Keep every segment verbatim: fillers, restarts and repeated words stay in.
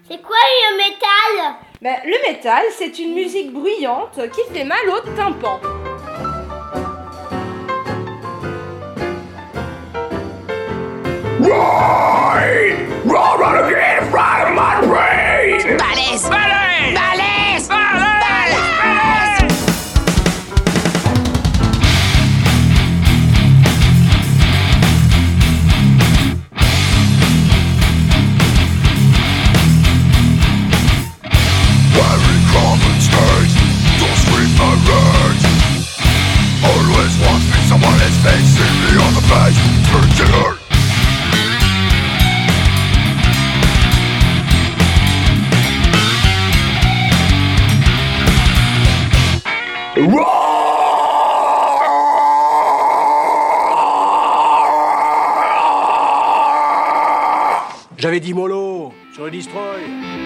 C'est quoi le métal? Ben, le métal, c'est une musique bruyante qui fait mal au tympan. Right! Run again, right in my brain! Balèze! Balèze! Balèze! Balèze! Very common state, don't scream my rage. Always wants me, someone is facing me on the page. Circular. J'avais dit mollo sur le destroy.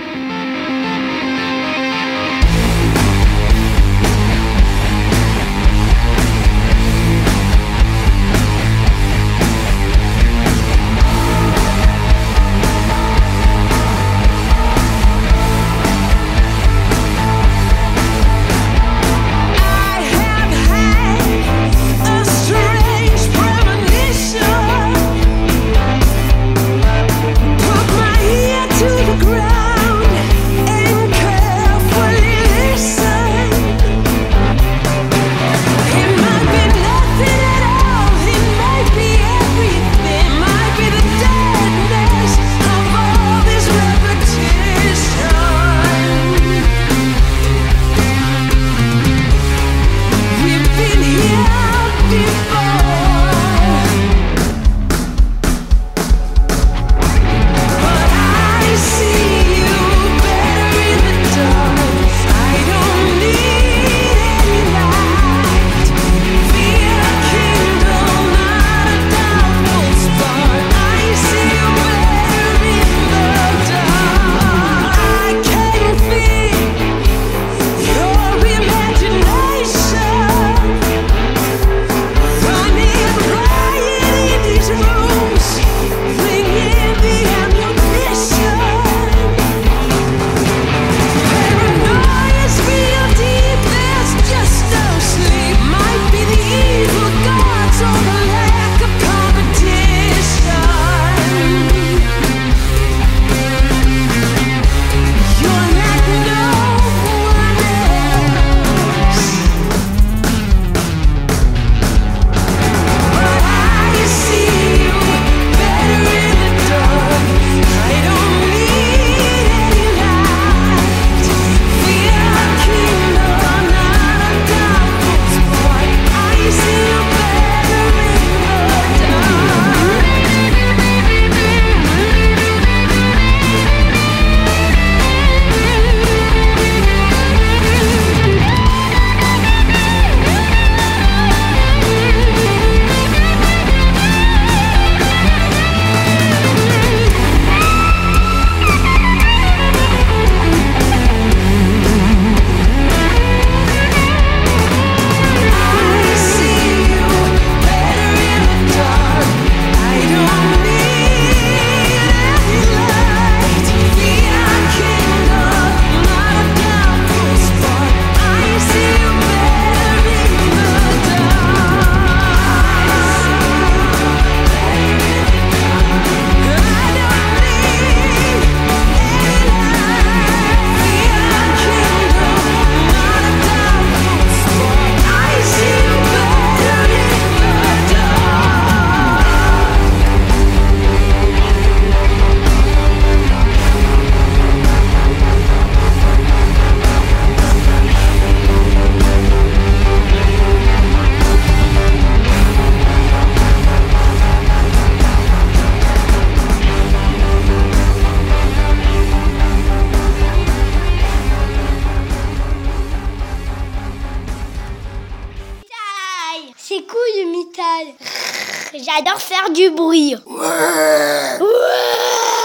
C'est cool le métal. J'adore faire du bruit. Ouais. Ouais.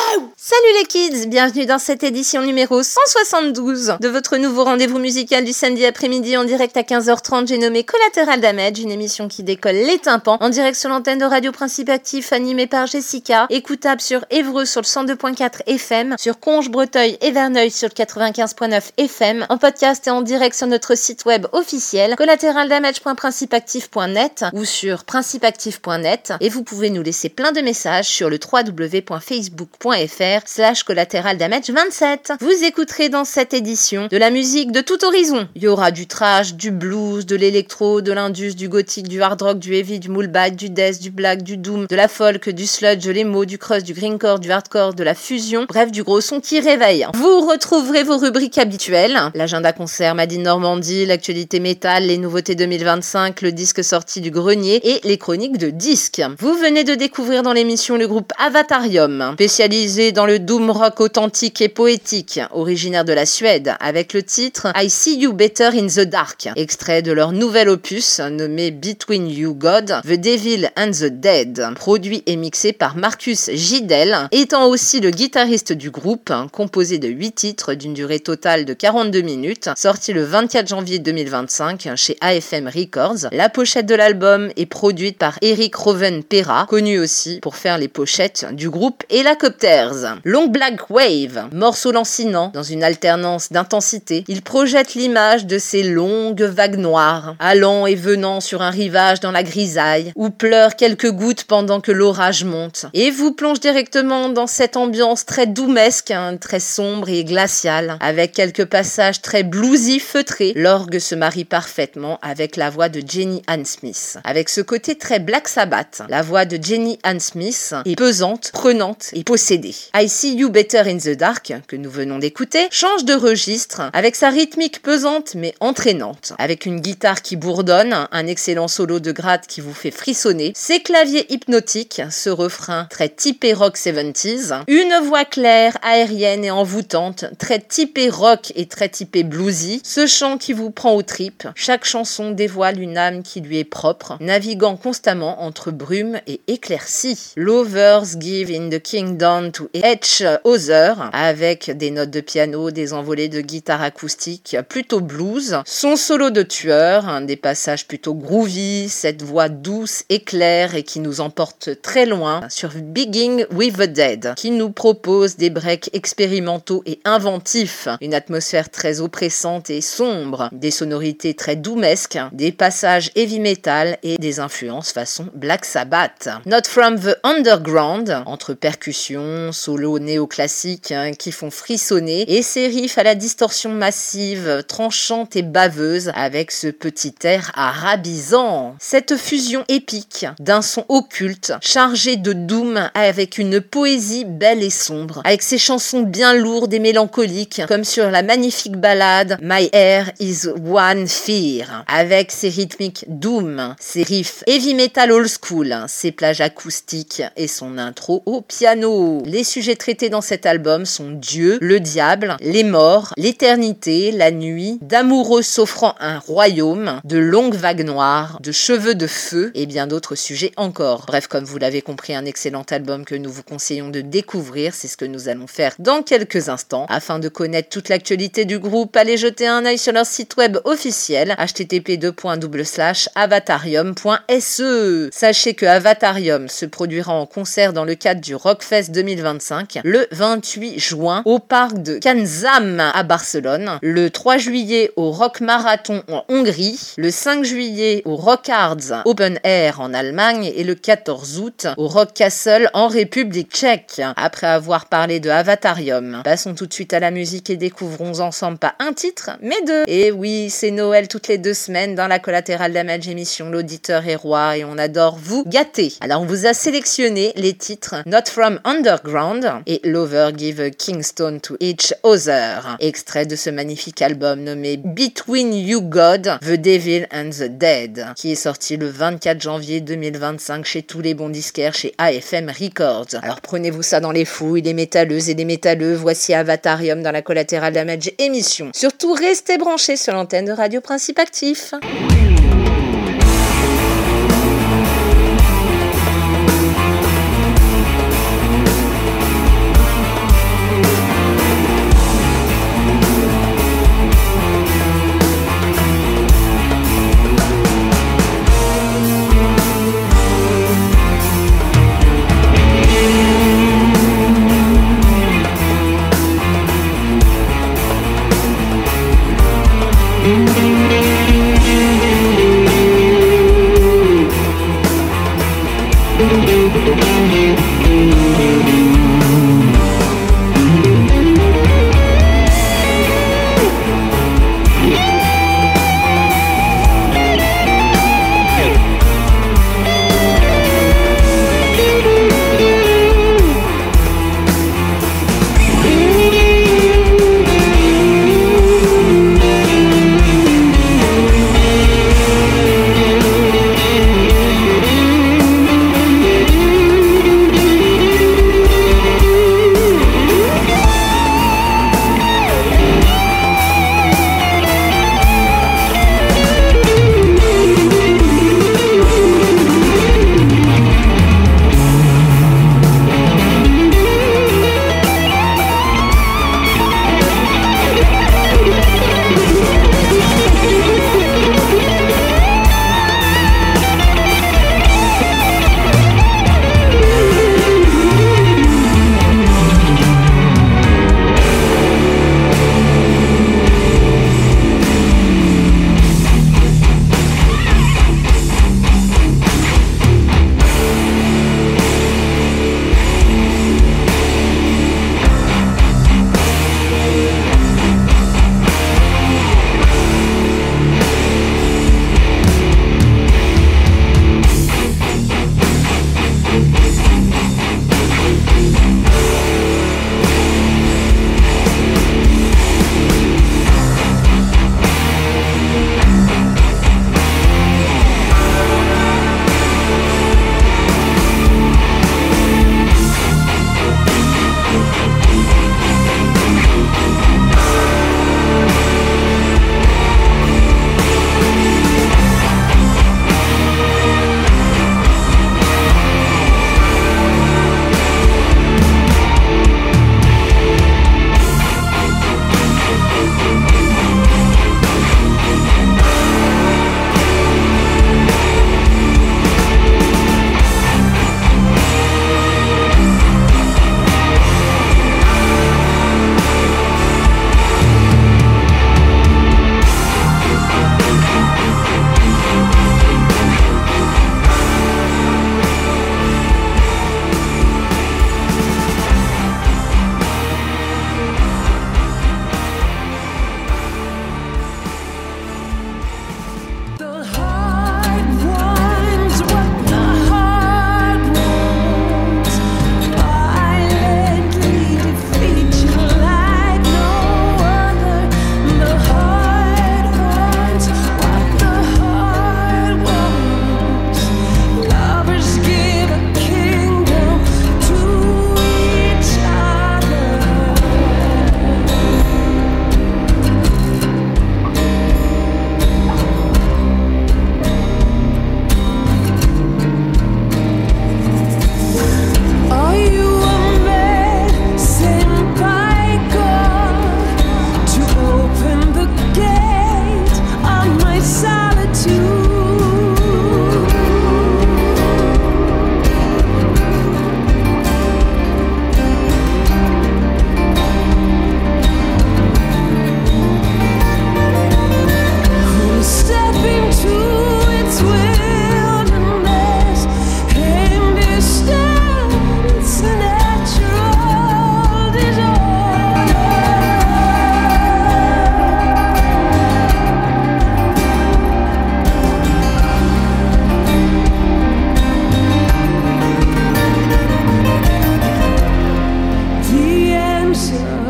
Salut les kids, bienvenue dans cette édition numéro cent soixante-douze de votre nouveau rendez-vous musical du samedi après-midi en direct à quinze heures trente. J'ai nommé Collateral Damage, une émission qui décolle les tympans en direct sur l'antenne de Radio Principe Actif animée par Jessica, écoutable sur Évreux sur le cent deux point quatre F M, sur Conches, Breteuil et Verneuil sur le quatre-vingt-quinze point neuf F M, en podcast et en direct sur notre site web officiel collateraldamage point principeactif point net ou sur principeactif point net, et vous pouvez nous laisser plein de messages sur le w w w point facebook point f r slash collateraldamage vingt-sept. Vous écouterez dans cette édition de la musique de tout horizon. Il y aura du trash, du blues, de l'électro, de l'indus, du gothique, du hard rock, du heavy, du moulbite, du death, du black, du doom, de la folk, du sludge, de l'emo, du crust, du greencore, du hardcore, de la fusion, bref du gros son qui réveille. Vous retrouverez vos rubriques habituelles, l'agenda concert Made in Normandie, l'actualité métal, les nouveautés deux mille vingt-cinq, le disque sorti du grenier et les chroniques de disques. Vous venez de découvrir dans l'émission le groupe Avatarium, spécialisé dans le doom rock authentique et poétique, originaire de la Suède, avec le titre I See You Better in the Dark, extrait de leur nouvel opus nommé Between You God, The Devil and the Dead, produit et mixé par Marcus Gidel, étant aussi le guitariste du groupe, composé de huit titres d'une durée totale de quarante-deux minutes, sorti le vingt-quatre janvier deux mille vingt-cinq chez A F M Records. La pochette de l'album est produite par Eric Roven Pera, connu aussi pour faire les pochettes du groupe Helicopters. Long Black Wave, morceau lancinant dans une alternance d'intensité, il projette l'image de ces longues vagues noires, allant et venant sur un rivage dans la grisaille, où pleurent quelques gouttes pendant que l'orage monte, et vous plonge directement dans cette ambiance très doumesque, hein, très sombre et glaciale, avec quelques passages très bluesy feutrés. L'orgue se marie parfaitement avec la voix de Jenny Ann Smith, avec ce côté très Black Sabbath. La voix de Jenny Ann Smith est pesante, prenante et possédée. I See You Better in the Dark, que nous venons d'écouter, change de registre avec sa rythmique pesante mais entraînante, avec une guitare qui bourdonne, un excellent solo de gratte qui vous fait frissonner, ses claviers hypnotiques, ce refrain très typé rock soixante-dix, une voix claire, aérienne et envoûtante, très typé rock et très typé bluesy, ce chant qui vous prend aux tripes. Chaque chanson dévoile une âme qui lui est propre, naviguant constamment entre brume et éclaircie. Lovers Give in the Kingdom to Each Other, avec des notes de piano, des envolées de guitare acoustique plutôt blues, son solo de tueur, hein, des passages plutôt groovy, cette voix douce et claire et qui nous emporte très loin sur Beginning with the Dead, qui nous propose des breaks expérimentaux et inventifs, une atmosphère très oppressante et sombre, des sonorités très doumesques, des passages heavy metal et des influences façon Black Sabbath. Not from the Underground, entre percussions, solos néoclassiques hein, qui font frissonner, et ces riffs à la distorsion massive, tranchante et baveuse, avec ce petit air arabisant. Cette fusion épique d'un son occulte, chargé de doom avec une poésie belle et sombre, avec ses chansons bien lourdes et mélancoliques, comme sur la magnifique ballade My Air is One Fear, avec ses rythmiques doom, ses riffs heavy metal old school, ses plages acoustiques et son intro au piano. Les sujets traités dans cet album sont Dieu, le diable, les morts, l'éternité, la nuit, d'amoureux s'offrant un royaume, de longues vagues noires, de cheveux de feu et bien d'autres sujets encore. Bref, comme vous l'avez compris, un excellent album que nous vous conseillons de découvrir, c'est ce que nous allons faire dans quelques instants. Afin de connaître toute l'actualité du groupe, allez jeter un œil sur leur site web officiel h t t p deux points double slash avatarium point s e. Sachez que Avatarium se produira en concert dans le cadre du Rockfest deux mille vingt-cinq le vingt-huit juin au parc de Kanzam à Barcelone, le trois juillet au Rock Marathon en Hongrie, le cinq juillet au Rock Arts Open Air en Allemagne et le quatorze août au Rock Castle en République tchèque. Après avoir parlé de Avatarium, passons tout de suite à la musique et découvrons ensemble pas un titre, mais deux. Et oui, c'est Noël toutes les deux semaines dans la Collateral Damage émission L'Auditeur est roi et on adore vous gâter. Alors on vous a sélectionné les titres Not From Underground et Lover Give a Kingstone to Each Other, extrait de ce magnifique album nommé Between You God, The Devil and the Dead, qui est sorti le vingt-quatre janvier deux mille vingt-cinq chez tous les bons disquaires chez A F M Records. Alors prenez-vous ça dans les fouilles, les métalleuses et les métalleux, voici Avatarium dans la Collateral Damage émission. Surtout restez branchés sur l'antenne de Radio Principe Actif.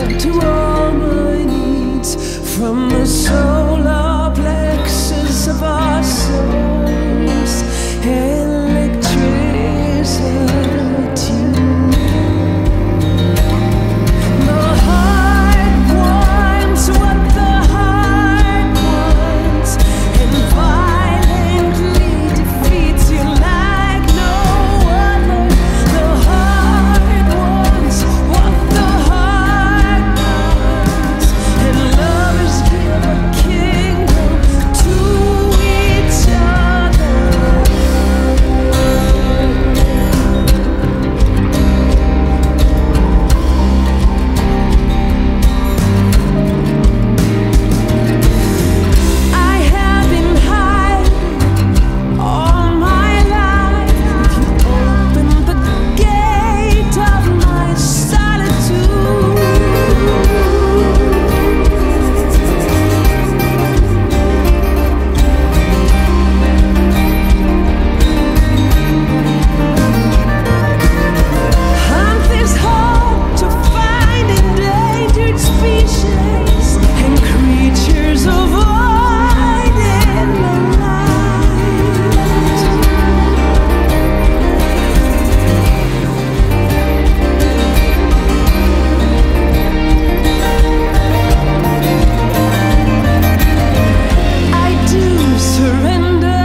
to all my needs from the solar plexus of our souls. Electricity. The heart wants what the heart wants, and violently defeats you like no other. The heart wants what the heart wants, and lovers give a kingdom to each other. I have been hiding all my life. You opened the gate of my solitude. Hunt this hope to find endangered species and creatures avoid in the light. I do surrender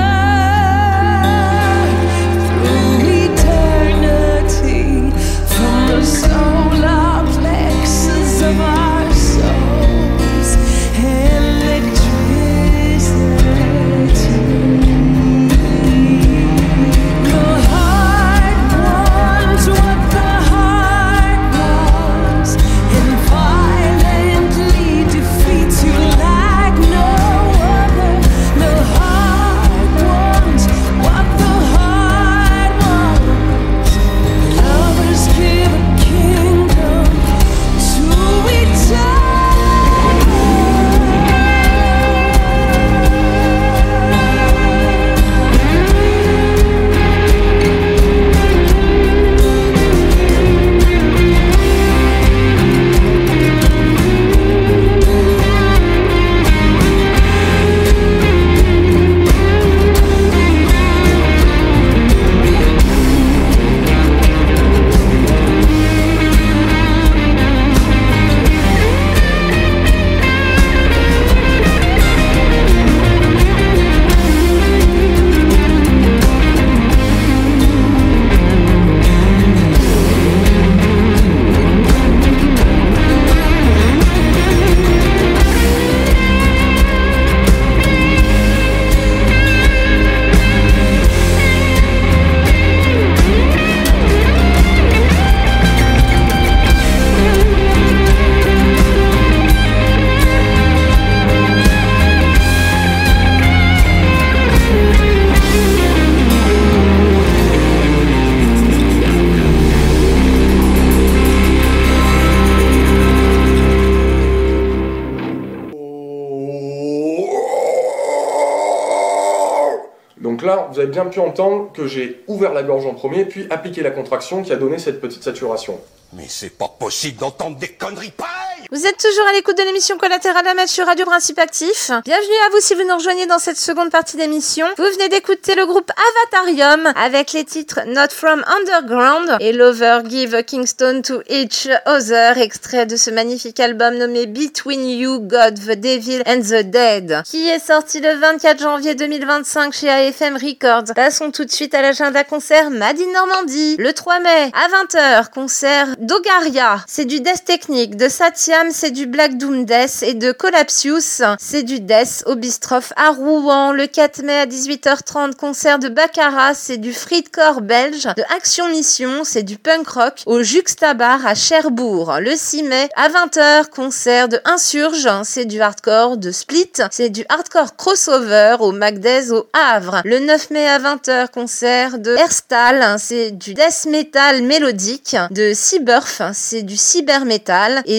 through eternity from the solar plexus of our souls. Electricity. The heart wants what the heart wants, and violently defeats you like no other. The heart wants what the heart wants. Lovers give a kingdom to each other. Donc là, vous avez bien pu entendre que j'ai ouvert la gorge en premier, puis appliqué la contraction qui a donné cette petite saturation. Mais c'est pas possible d'entendre des conneries pareilles! Vous êtes toujours à l'écoute de l'émission Collatéral Damage sur Radio Principe Actif. Bienvenue à vous si vous nous rejoignez dans cette seconde partie d'émission. Vous venez d'écouter le groupe Avatarium avec les titres Not From Underground et Lover Give Kingston to Each Other, extrait de ce magnifique album nommé Between You, God, the Devil and the Dead, qui est sorti le vingt-quatre janvier deux mille vingt-cinq chez A F M Records. Passons tout de suite à l'agenda concert Made in Normandie. Le trois mai à vingt heures, concert d'Ogaria, c'est du death technique, de Satyam, c'est du Black Doom Death, et de Collapsius, c'est du death au Bistrophe à Rouen. Le quatre mai à dix-huit heures trente, concert de Baccarat, c'est du Friedcore belge. De Action Mission, c'est du punk rock au Juxtabar à Cherbourg. Le six mai à vingt heures, concert de Insurge, c'est du hardcore. De Split, c'est du hardcore crossover au Magdez au Havre. Le neuf mai à vingt heures, concert de Herstal, c'est du death metal mélodique. De Cyberf, c'est du cyber metal. Et de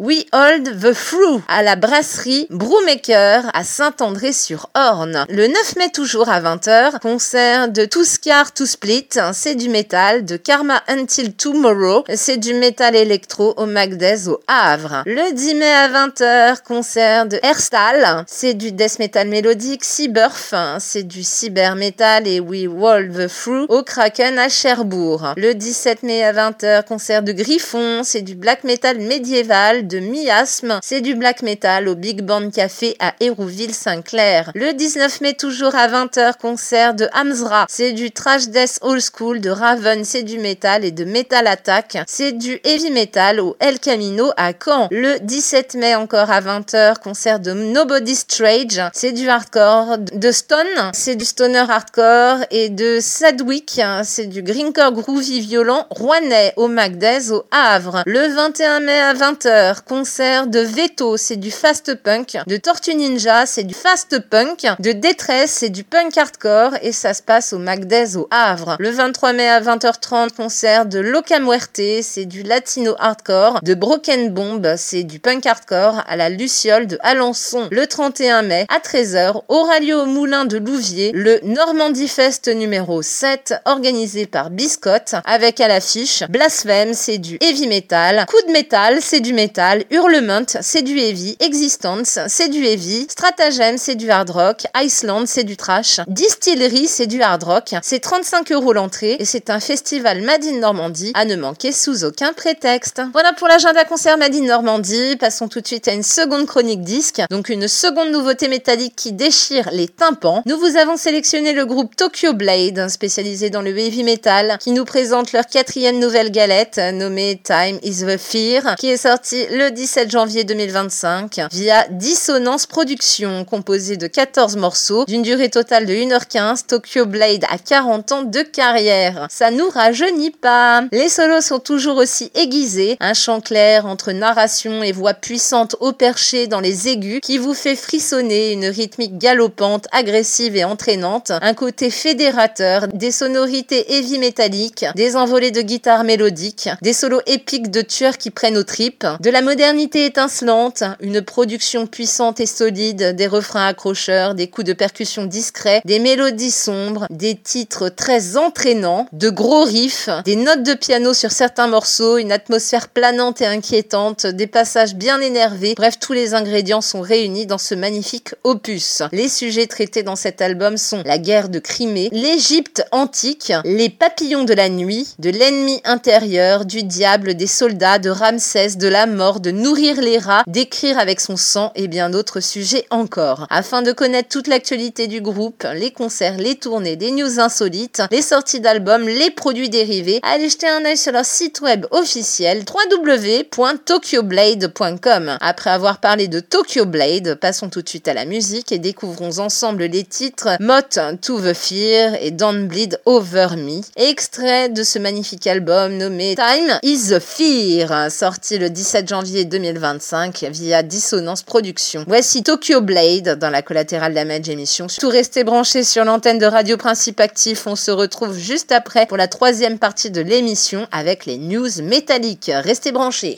We Hold the Through à la brasserie Brewmaker à Saint-André-sur-Orne. Le neuf mai toujours à vingt heures, concert de To Scar to Split, c'est du métal, de Karma Until Tomorrow, c'est du métal électro au Magdez au Havre. Le dix mai à vingt heures, concert de Airstall, c'est du death metal mélodique. Cyberf, c'est du cyber metal et We Hold the Through au Kraken à Cherbourg. Le dix-sept mai à vingt heures, concert de Griffon, c'est du black metal médiéval. De Miasme, c'est du black metal au Big Band Café à Hérouville-Saint-Clair. Le dix-neuf mai toujours à vingt heures, concert de Hamzra, c'est du trash death old school. De Raven, c'est du métal et de Metal Attack, c'est du heavy metal au El Camino à Caen. Le dix-sept mai encore à vingt heures, concert de Nobody's Strange, c'est du hardcore. De Stone, c'est du stoner hardcore et de Sadwick, c'est du greencore groovy violent rouennais au Magdez au Havre. Le vingt et un mai à vingt heures, concert de Veto, c'est du fast punk. De Tortue Ninja, c'est du fast punk. De Détresse, c'est du punk hardcore et ça se passe au Magdez au Havre. Le vingt-trois mai à vingt heures trente, concert de Loca Muerte, c'est du latino hardcore. De Broken Bomb, c'est du punk hardcore à la Luciole de Alençon. Le trente et un mai à treize heures, au Radio au Moulin de Louviers, le Normandie Fest numéro sept, organisé par Biscotte, avec à l'affiche Blasphème, c'est du heavy metal. Coup de métal, c'est du métal. Hurlement, c'est du heavy. Existence, c'est du heavy. Stratagème, c'est du hard rock. Iceland, c'est du trash. Distillery, c'est du hard rock. C'est trente-cinq euros l'entrée et c'est un festival Made in Normandie à ne manquer sous aucun prétexte. Voilà pour l'agenda concert Made in Normandie. Passons tout de suite à une seconde chronique disque. Donc une seconde nouveauté métallique qui déchire les tympans. Nous vous avons sélectionné le groupe Tokyo Blade, spécialisé dans le heavy metal, qui nous présente leur quatrième nouvelle galette, nommée Time is the Fear, qui est sortie le dix-sept janvier deux mille vingt-cinq via Dissonance Productions, composée de quatorze morceaux, d'une durée totale de une heure quinze. Tokyo Blade a quarante ans de carrière. Ça nous rajeunit pas. Les solos sont toujours aussi aiguisés, un chant clair entre narration et voix puissante au perché dans les aigus qui vous fait frissonner, une rythmique galopante, agressive et entraînante, un côté fédérateur, des sonorités heavy métalliques, des envolées de guitare mélodiques, des solos épiques de tueurs qui prennent aux tripes, de la modernité étincelante, une production puissante et solide, des refrains accrocheurs, des coups de percussion discrets, des mélodies sombres, des titres très entraînants, de gros riffs, des notes de piano sur certains morceaux, une atmosphère planante et inquiétante, des passages bien énervés, bref, tous les ingrédients sont réunis dans ce magnifique opus. Les sujets traités dans cet album sont la guerre de Crimée, l'Égypte antique, les papillons de la nuit, de l'ennemi intérieur, du diable, des soldats, de Ramsès, de la mort, de nourrir les rats, d'écrire avec son sang et bien d'autres sujets encore. Afin de connaître toute l'actualité du groupe, les concerts, les tournées, des news insolites, les sorties d'albums, les produits dérivés, allez jeter un œil sur leur site web officiel w w w point tokyo blade point com. Après avoir parlé de Tokyo Blade, passons tout de suite à la musique et découvrons ensemble les titres Moth to the Fear et Don't Bleed Over Me, extrait de ce magnifique album nommé Time is the Fear, sorti le dix-sept janvier deux mille vingt-cinq via Dissonance Productions. Voici Tokyo Blade dans la collatérale Damage émission. Tout restez branchés sur l'antenne de Radio Principe Actif. On se retrouve juste après pour la troisième partie de l'émission avec les news métalliques. Restez branchés.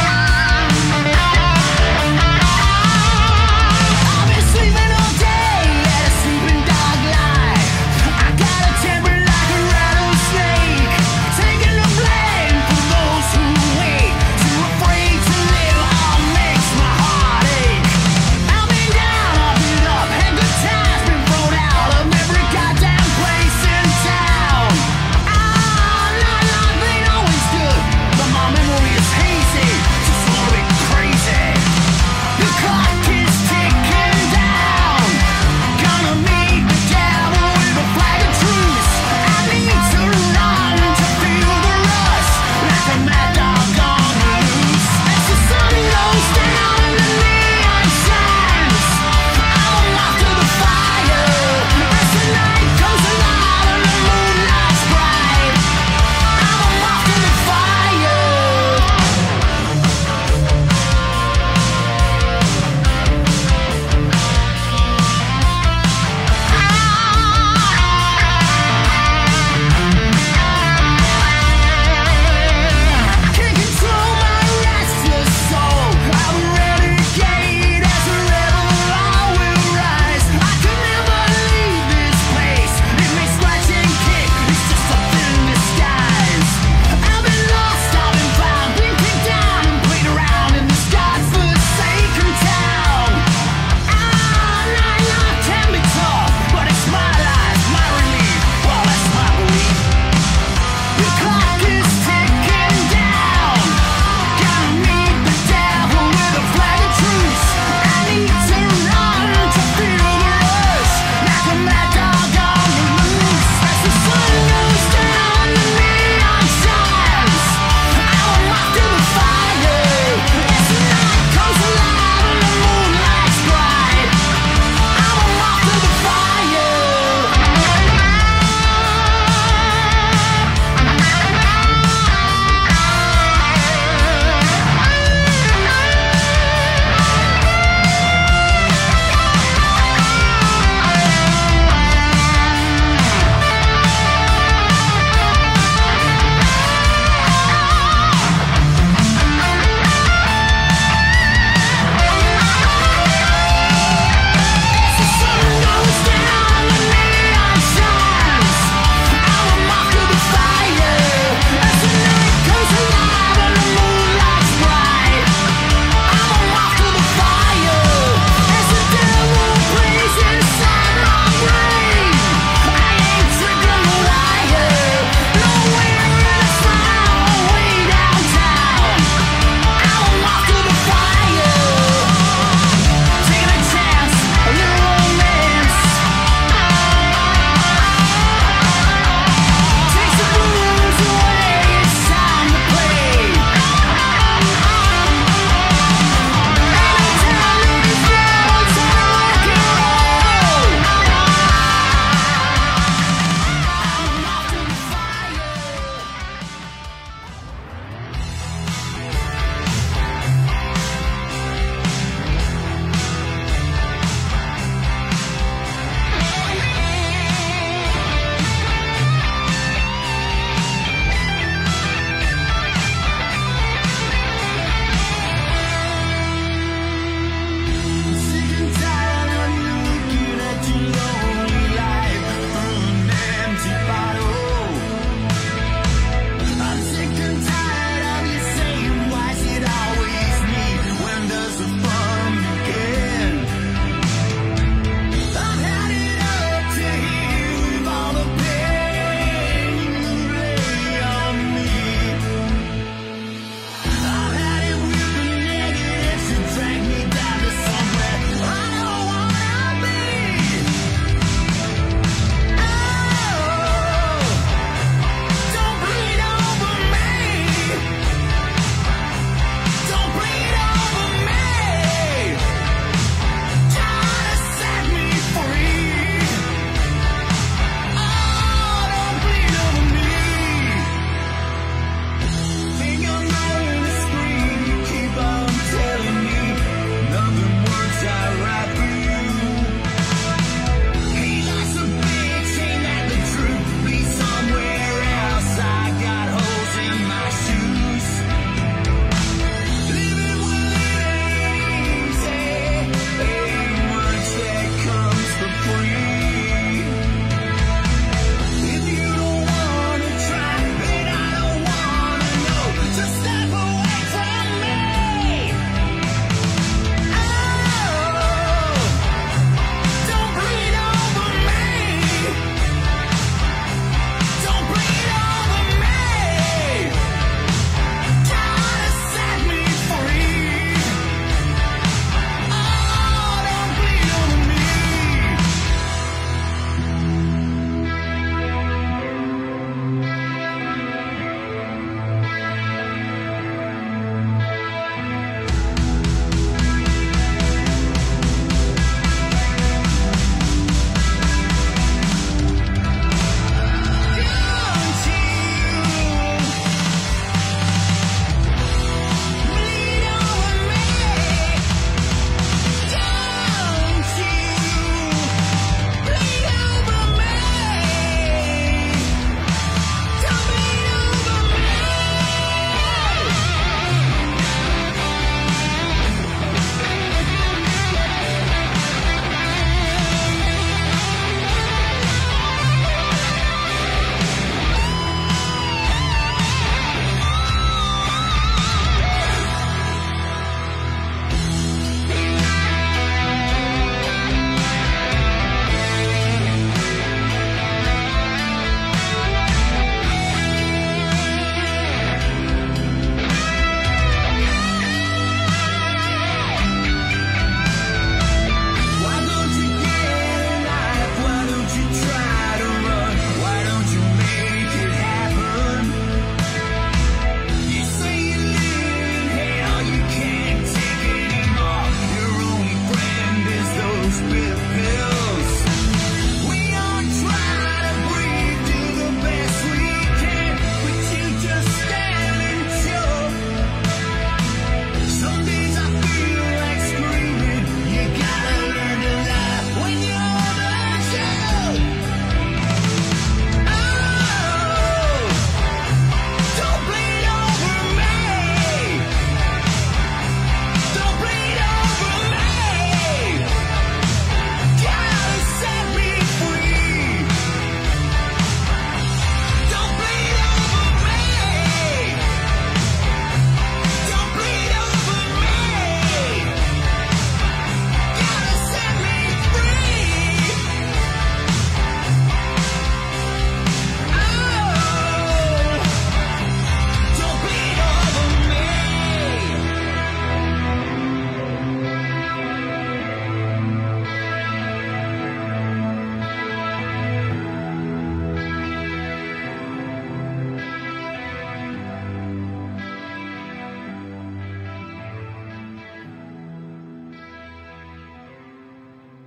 I've been sleeping all day.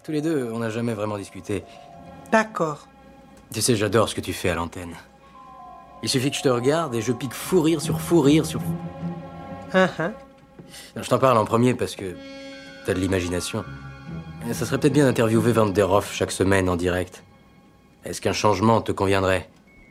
Tous les deux, on n'a jamais vraiment discuté. D'accord. Tu sais, j'adore ce que tu fais à l'antenne. Il suffit que je te regarde et je pique fou rire sur fou rire sur... Uh-huh. Je t'en parle en premier parce que t'as de l'imagination. Et ça serait peut-être bien d'interviewer Van der Rohe chaque semaine en direct. Est-ce qu'un changement te conviendrait?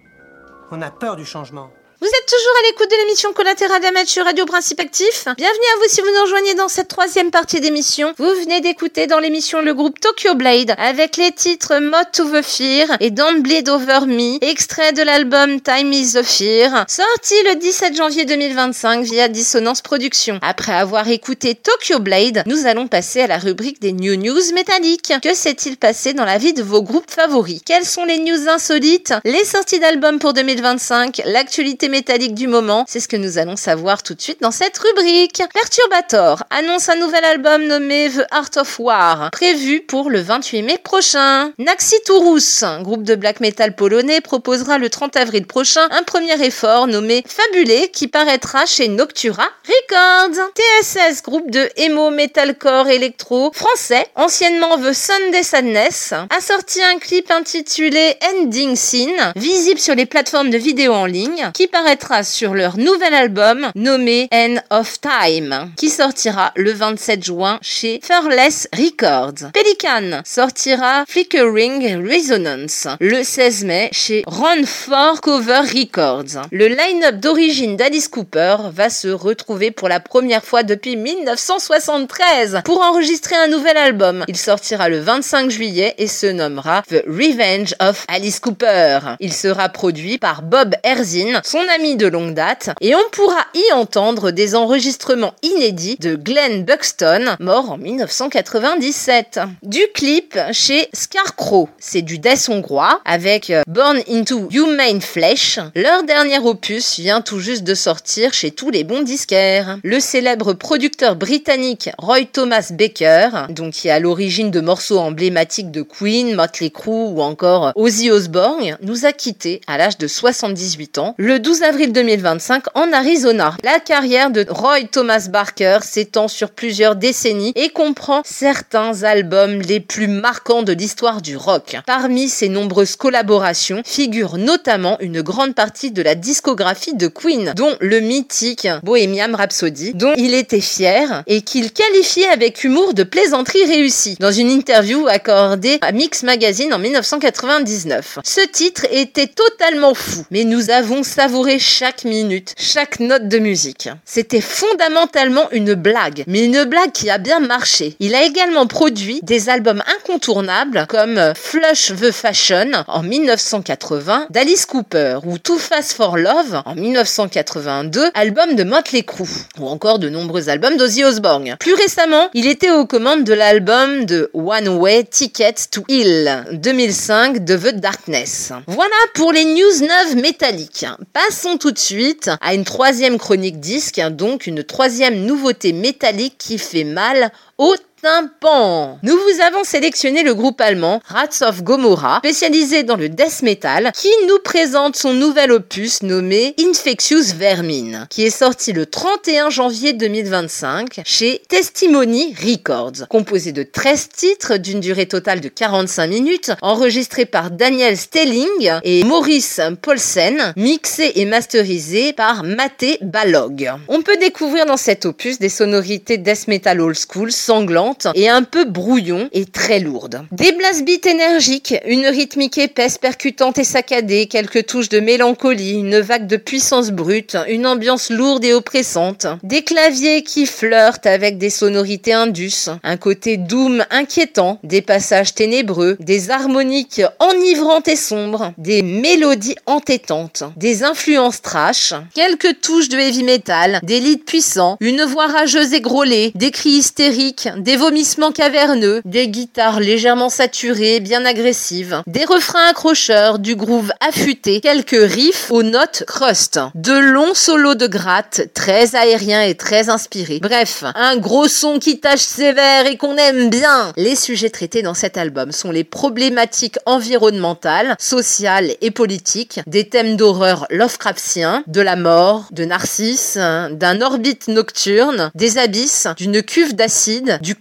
On a peur du changement. Vous êtes toujours à l'écoute de l'émission Collatéral Damage sur Radio Principe Actif. Bienvenue à vous si vous nous rejoignez dans cette troisième partie d'émission. Vous venez d'écouter dans l'émission le groupe Tokyo Blade avec les titres Mode to the Fear et Don't Bleed Over Me, extrait de l'album Time is the Fear, sorti le dix-sept janvier deux mille vingt-cinq via Dissonance Productions. Après avoir écouté Tokyo Blade, nous allons passer à la rubrique des New News métalliques. Que s'est-il passé dans la vie de vos groupes favoris? Quelles sont les news insolites? Les sorties d'albums pour deux mille vingt-cinq? L'actualité métallique du moment, c'est ce que nous allons savoir tout de suite dans cette rubrique. Perturbator annonce un nouvel album nommé The Art of War, prévu pour le vingt-huit mai prochain. Naxitourus, groupe de black metal polonais, proposera le trente avril prochain un premier effort nommé Fabulé qui paraîtra chez Noctura Records. T S S, groupe de emo metalcore électro français, anciennement The Sunday Sadness, a sorti un clip intitulé Ending Scene, visible sur les plateformes de vidéo en ligne, qui paraîtra sur leur nouvel album nommé End of Time, qui sortira le vingt-sept juin chez Fearless Records. Pelican sortira Flickering Resonance le seize mai chez Run for Cover Records. Le line-up d'origine d'Alice Cooper va se retrouver pour la première fois depuis mille neuf cent soixante-treize pour enregistrer un nouvel album. Il sortira le vingt-cinq juillet et se nommera The Revenge of Alice Cooper. Il sera produit par Bob Erzin, son ami de longue date, et on pourra y entendre des enregistrements inédits de Glenn Buxton, mort en mille neuf cent quatre-vingt-dix-sept. Du clip chez Scarecrow, c'est du death hongrois, avec Born into Human Flesh. Leur dernier opus vient tout juste de sortir chez tous les bons disquaires. Le célèbre producteur britannique Roy Thomas Baker, donc qui est à l'origine de morceaux emblématiques de Queen, Motley Crue ou encore Ozzy Osbourne, nous a quittés à l'âge de soixante-dix-huit ans, le douze avril deux mille vingt-cinq en Arizona. La carrière de Roy Thomas Baker s'étend sur plusieurs décennies et comprend certains albums les plus marquants de l'histoire du rock. Parmi ses nombreuses collaborations figure notamment une grande partie de la discographie de Queen, dont le mythique Bohemian Rhapsody, dont il était fier et qu'il qualifiait avec humour de plaisanterie réussie, dans une interview accordée à Mix Magazine en mille neuf cent quatre-vingt-dix-neuf. Ce titre était totalement fou, mais nous avons savouré chaque minute, chaque note de musique. C'était fondamentalement une blague, mais une blague qui a bien marché. Il a également produit des albums incontournables comme Flush the Fashion en mille neuf cent quatre-vingts d'Alice Cooper ou Too Fast for Love en mille neuf cent quatre-vingt-deux, album de Motley Crue, ou encore de nombreux albums d'Ozzy Osbourne. Plus récemment, il était aux commandes de l'album de One Way Ticket to Hell deux mille cinq de The Darkness. Voilà pour les news neuves métalliques. Passons tout de suite à une troisième chronique disque, donc une troisième nouveauté métallique qui fait mal au tympan. Nous vous avons sélectionné le groupe allemand Rats of Gomorrah, spécialisé dans le death metal, qui nous présente son nouvel opus nommé Infectious Vermin, qui est sorti le trente et un janvier deux mille vingt-cinq chez Testimony Records. Composé de treize titres d'une durée totale de quarante-cinq minutes, enregistré par Daniel Stelling et Maurice Paulsen, mixé et masterisé par Maté Balog. On peut découvrir dans cet opus des sonorités death metal old school, sanglantes et un peu brouillon et très lourde. Des blast beats énergiques, une rythmique épaisse, percutante et saccadée, quelques touches de mélancolie, une vague de puissance brute, une ambiance lourde et oppressante, des claviers qui flirtent avec des sonorités indus, un côté doom inquiétant, des passages ténébreux, des harmoniques enivrantes et sombres, des mélodies entêtantes, des influences trash, quelques touches de heavy metal, des leads puissants, une voix rageuse et grôlée, des cris hystériques, des vomissements caverneux, des guitares légèrement saturées, bien agressives, des refrains accrocheurs, du groove affûté, quelques riffs aux notes crust, de longs solos de gratte, très aériens et très inspirés. Bref, un gros son qui tâche sévère et qu'on aime bien. Les sujets traités dans cet album sont les problématiques environnementales, sociales et politiques, des thèmes d'horreur Lovecraftiens, de la mort, de Narcisse, d'un orbite nocturne, des abysses, d'une cuve d'acide, du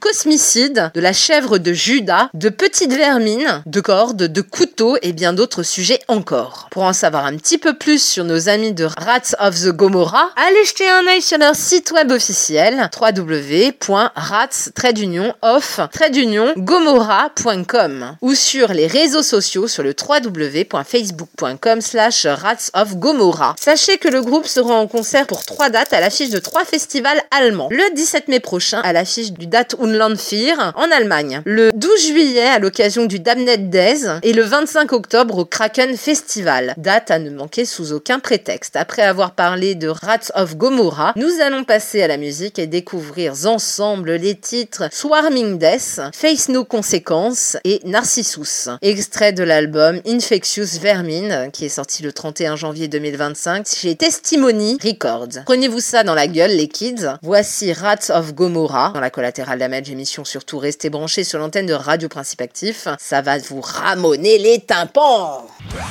cosmicides, de la chèvre de Judas, de petites vermines, de cordes, de couteaux et bien d'autres sujets encore. Pour en savoir un petit peu plus sur nos amis de Rats of the Gomorrah, allez jeter un œil sur leur site web officiel w w w point rats of gomorrah point com ou sur les réseaux sociaux sur le w w w point facebook point com slash rats of gomorrah. Sachez que le groupe sera en concert pour trois dates à l'affiche de trois festivals allemands. Le dix-sept mai prochain à l'affiche du Dat Unland vier en Allemagne, le douze juillet à l'occasion du Damned Days et le vingt-cinq octobre au Kraken Festival. Date à ne manquer sous aucun prétexte. Après avoir parlé de Rats of Gomorrah, nous allons passer à la musique et découvrir ensemble les titres Swarming Death, Face No Consequences et Narcissus. Extrait de l'album Infectious Vermin qui est sorti le trente et un janvier deux mille vingt-cinq chez Testimony Records. Prenez-vous ça dans la gueule les kids. Voici Rats of Gomorrah dans la Collateral Damage émission, surtout restez branchés sur l'antenne de Radio Principe Actif. Ça va vous ramoner les tympans.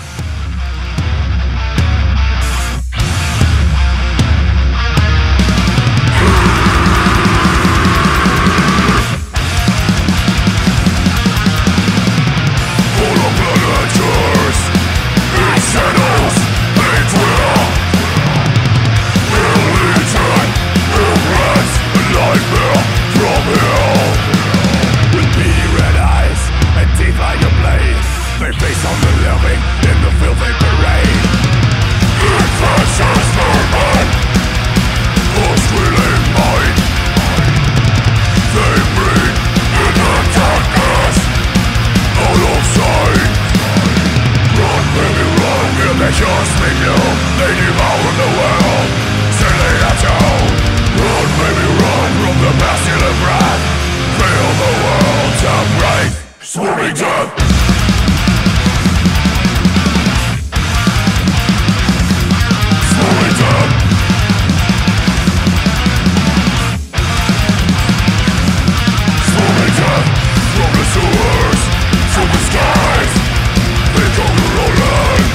They face on the living in the filthy parade. Infectious vermin, a swirling mind. They breed in the darkness, out of sight. Run, baby, run, will they just leave you? They devour the world, sailing at you. Run, baby, run from the pestilent breath. Feel the world to break, swarming death. Sewers, from the skies, they go rolling.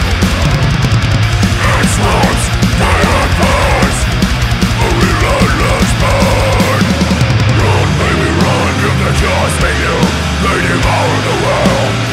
X-Rods, violent birds, a relentless burn. Run, baby, run, if they just make you, they devour the world.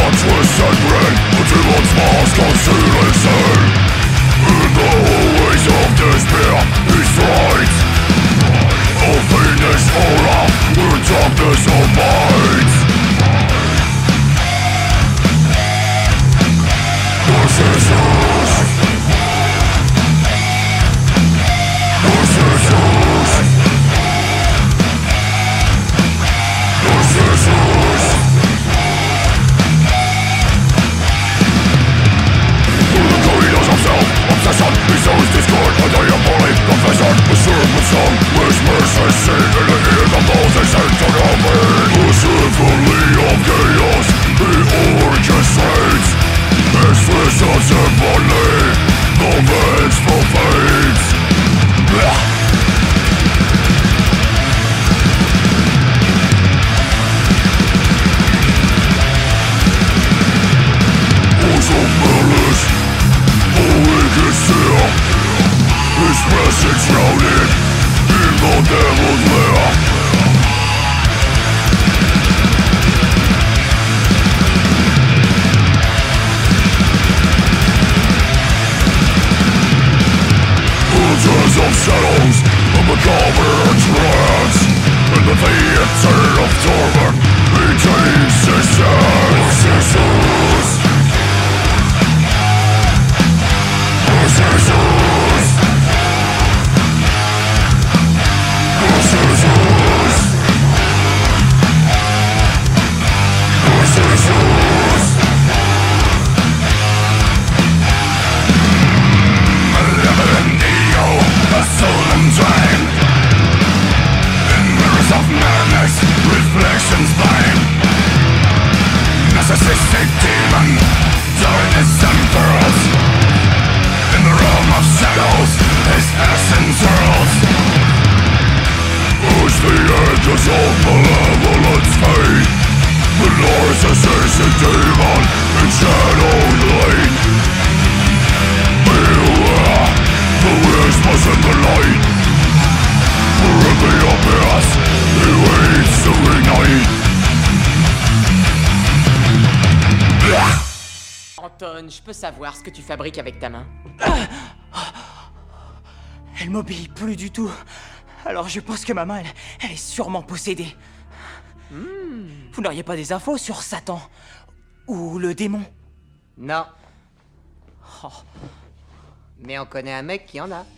A twisted brain, a demon's mask concealing sin. In the hallways of despair, he's right. All Venus aura, where darkness abides. Narcissus, Narcissus, Narcissus. Obsession, he sows discord, a diabolic confession. Assured with some whispers I sing in the ears of those they sent to know me. The symphony of chaos, he orchestrates. Explicit symphony, the veins profanes. Who's of malice? Wicked still, his presence shrouded in the devil's lair. Hundreds of shadows, a macabre trance. In the theater of torment, he takes his chance. Jesus. Narcissus, Narcissus, Narcissus. Malevolent ego, a soul untrained. In mirrors of madness, reflections blind. Narcissistic demon, darkness unfurls. In the realm of shadows, his essence hurls. Who's the edges of malevolence fade? The narcissistic demon in shadowed light. Beware, the whispers in the light. For in the abyss, he waits to ignite. Anton, je peux savoir ce que tu fabriques avec ta main? Elle m'obéit plus du tout. Alors je pense que ma main, elle, elle est sûrement possédée. Hmm. Vous n'auriez pas des infos sur Satan? Ou le démon? Non. Oh. Mais on connaît un mec qui en a.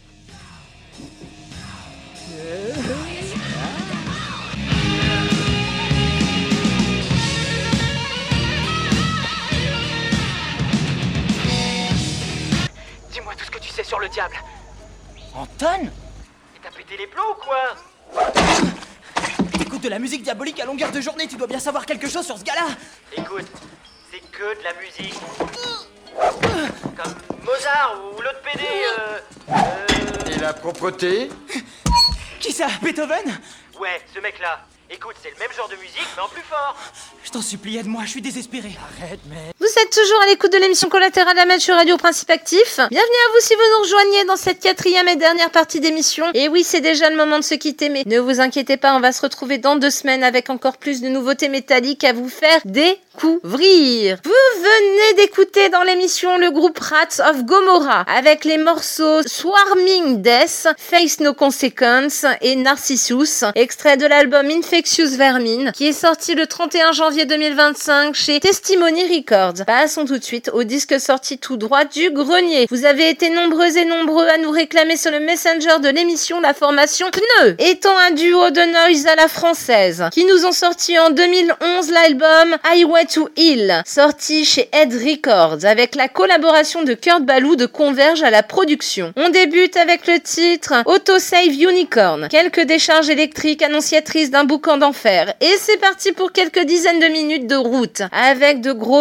Dis-moi tout ce que tu sais sur le diable. Anton? Et t'as pété les plombs ou quoi? T'écoutes de la musique diabolique à longueur de journée, tu dois bien savoir quelque chose sur ce gars-là. Écoute, c'est que de la musique. Comme Mozart ou l'autre P D, euh... euh... Et la propreté? Qui ça? Beethoven? Ouais, ce mec-là. Écoute, c'est le même genre de musique, mais en plus fort. Je t'en supplie, aide-moi, je suis désespéré. Arrête, mais... Vous êtes toujours à l'écoute de l'émission Collatéral Damage sur Radio Principe Actif. Bienvenue à vous si vous nous rejoignez dans cette quatrième et dernière partie d'émission. Et oui, c'est déjà le moment de se quitter, mais ne vous inquiétez pas, on va se retrouver dans deux semaines avec encore plus de nouveautés métalliques à vous faire découvrir. Vous venez d'écouter dans l'émission le groupe Rats of Gomorrah avec les morceaux Swarming Death, Face No Consequence et Narcissus, extrait de l'album Infectious Vermin qui est sorti le trente et un janvier deux mille vingt-cinq chez Testimony Records. Passons tout de suite au disque sorti tout droit du grenier. Vous avez été nombreux et nombreux à nous réclamer sur le Messenger de l'émission la formation Pneu, étant un duo de noise à la française, qui nous ont sorti en deux mille onze l'album Highway to Hell, sorti chez Head Records, avec la collaboration de Kurt Ballou de Converge à la production. On débute avec le titre Autosave Unicorn, quelques décharges électriques annonciatrices d'un boucan d'enfer, et c'est parti pour quelques dizaines de minutes de route, avec de gros breaks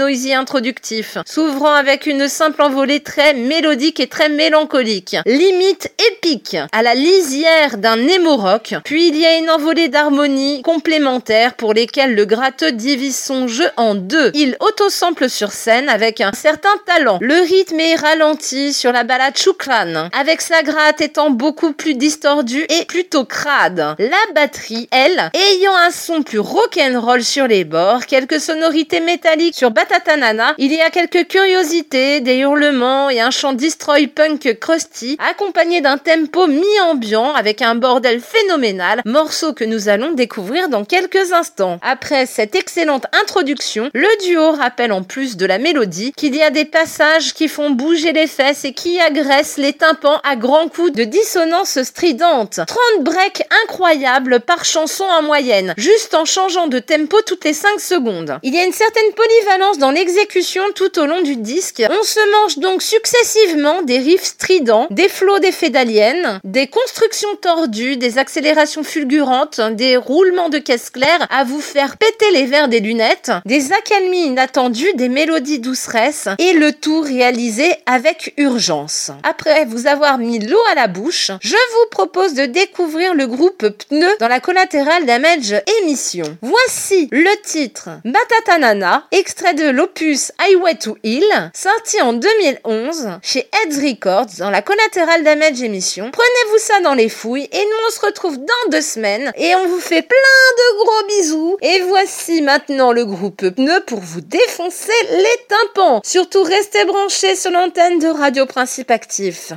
noisy introductif, s'ouvrant avec une simple envolée très mélodique et très mélancolique, limite épique, à la lisière d'un émo-rock, puis il y a une envolée d'harmonie complémentaire pour lesquelles le gratteux divise son jeu en deux. Il auto-sample sur scène avec un certain talent. Le rythme est ralenti sur la balade Shukran, avec sa gratte étant beaucoup plus distordue et plutôt crade. La batterie, elle, ayant un son plus rock'n'roll sur les bords, quelques sonorités métalliques sur Batatanana, il y a quelques curiosités, des hurlements et un chant destroy punk crusty, accompagné d'un tempo mi-ambiant avec un bordel phénoménal, morceau que nous allons découvrir dans quelques instants. Après cette excellente introduction, le duo rappelle en plus de la mélodie qu'il y a des passages qui font bouger les fesses et qui agressent les tympans à grands coups de dissonance stridente. trente breaks incroyables par chanson en moyenne, juste en changeant de tempo toutes les cinq secondes. Il y a une certaine polyvalence dans l'exécution tout au long du disque. On se mange donc successivement des riffs stridents, des flots d'effets d'aliens, des constructions tordues, des accélérations fulgurantes, des roulements de caisse claire à vous faire péter les verres des lunettes, des accalmies inattendues, des mélodies douceresses, et le tout réalisé avec urgence. Après vous avoir mis l'eau à la bouche, je vous propose de découvrir le groupe Pneu dans la Collateral Damage émission. Voici le titre Batatanana, extrait de l'opus Highway to Hell, sorti en deux mille onze chez Heads Records dans la Collateral Damage émission. Prenez-vous ça dans les fouilles et nous on se retrouve dans deux semaines et on vous fait plein de gros bisous. Et voici maintenant le groupe Pneu pour vous défoncer les tympans. Surtout restez branchés sur l'antenne de Radio Principe Actif.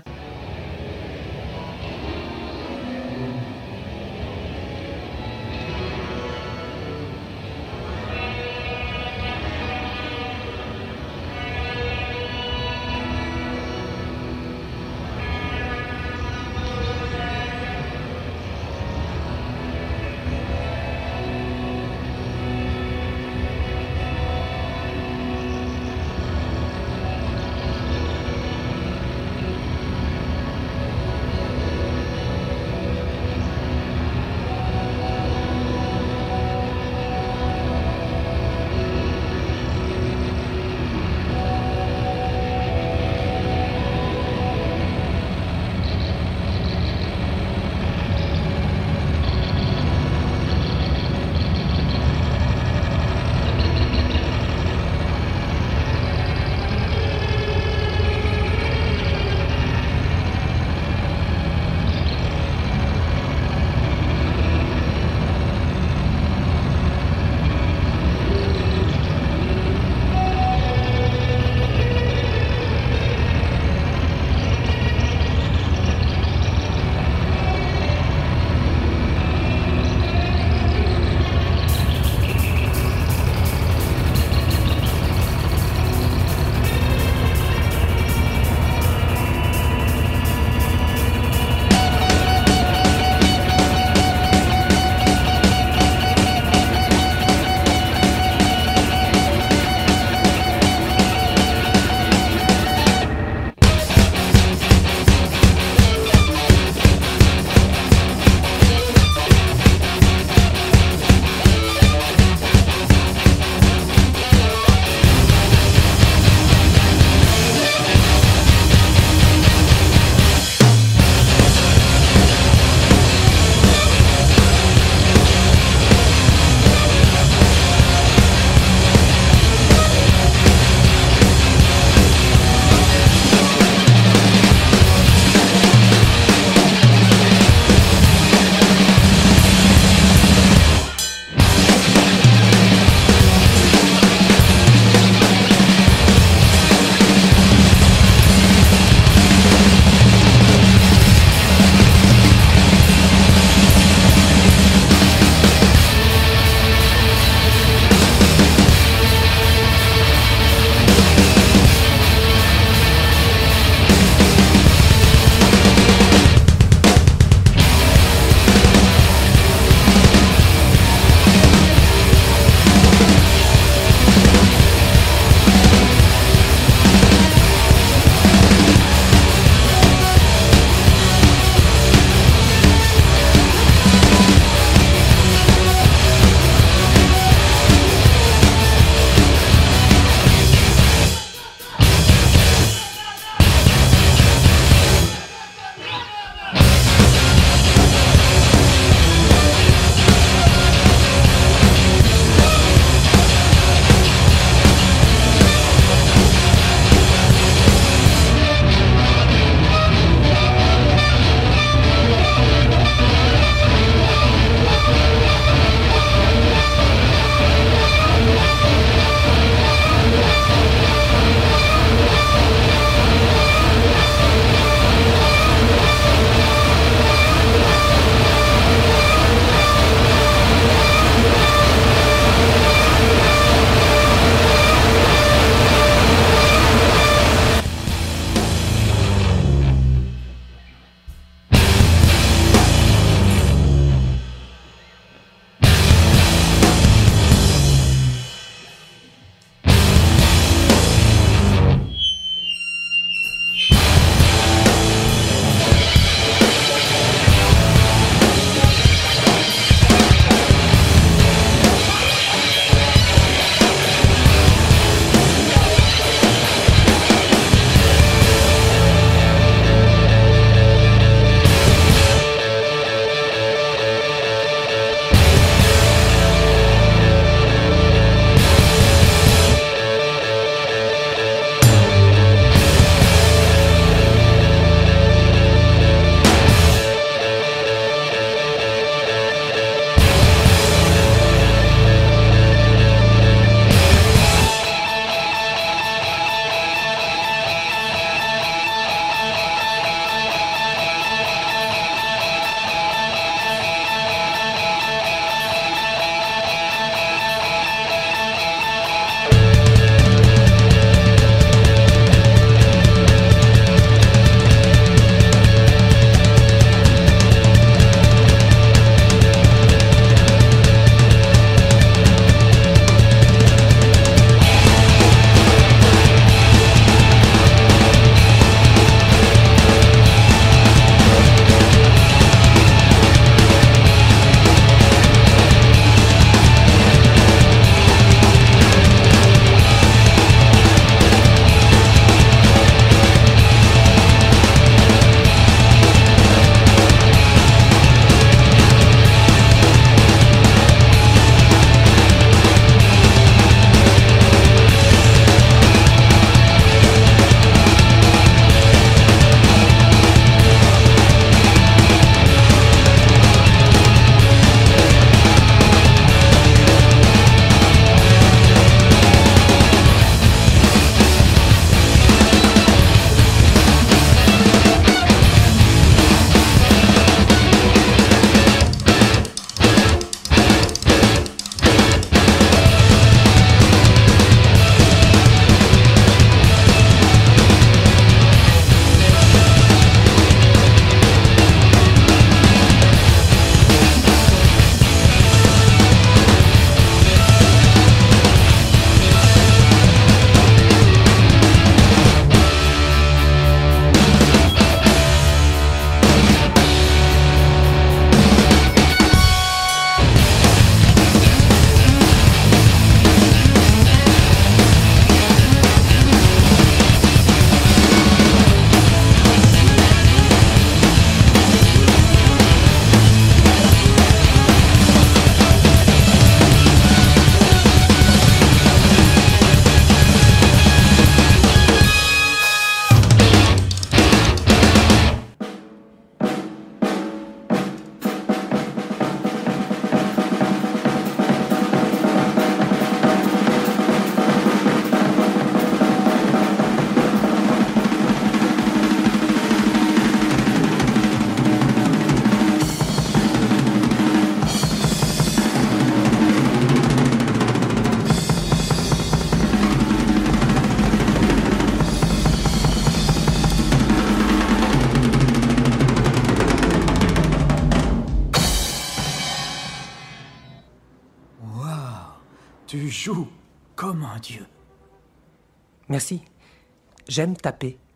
Tu joues comme un dieu. Merci. J'aime taper.